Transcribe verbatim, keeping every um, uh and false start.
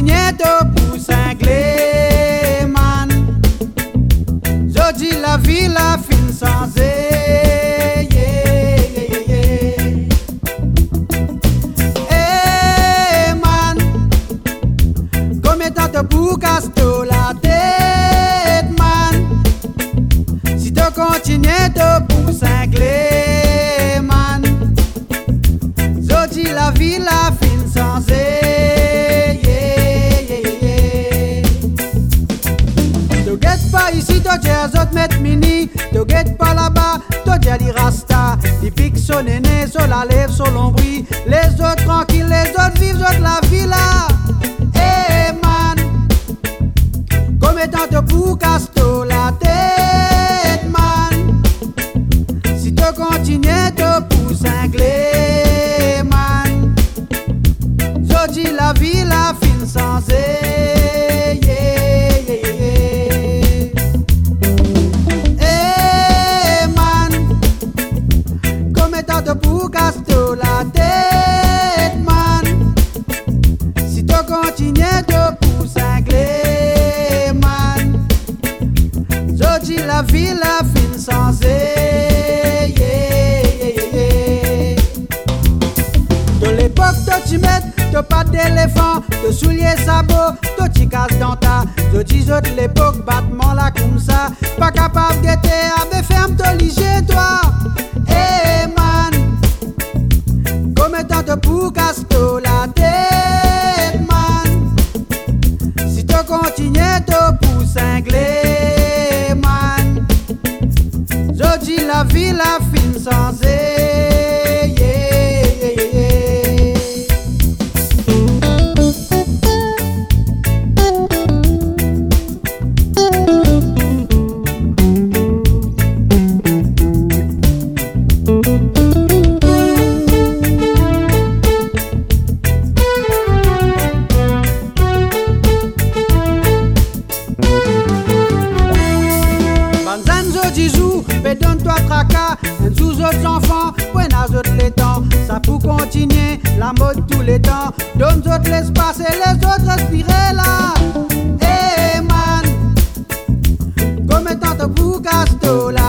continuer de pour cingler, man. Je dis la vie, la fin sans yeah, yeah, yeah, yeah. Hey, man, combien de temps pour caster la tête, man? Si tu continues de pour cingler, man. Je dis la vie, la fin sans yeah, yeah, yeah. Tu guettes pas ici, tu dis les autres mettre mini. Tu guettes pas là-bas, tu dis les rasta. Ils piquent son aîné, sur la lèvre, sur l'ombri. Les autres tranquilles, les autres vivent, autres la vie là. Hey man, combien de temps te pour caster la tête, man? Si tu continues, te pour cingler, man. Je dis la vie, la fin sans yeah, yeah, yeah. Hey man, combien de temps te pour caster la tête, man? Si tu continues, te pour cingler, man. Je dis la vie, la fin sans yeah, yeah, yeah. De l'époque, tu mets, tu pas d'éléphant, tu souliers sabots, tu casse dans ta. Je dis de l'époque, battement là comme ça, pas capable de te avec ferme, te liger toi. Hey man, combien de temps te pour caster la tête, man? Si tu continues, te pour cingler, man. Je dis la vie, la fin sans yeah, yeah, yeah. Donne-toi tracas, un sous autres enfants, point à autres les temps. Ça pour continuer, la mode tous les temps. Donne autres l'espace et les autres respirer là. Hey man, combien de temps te pour caster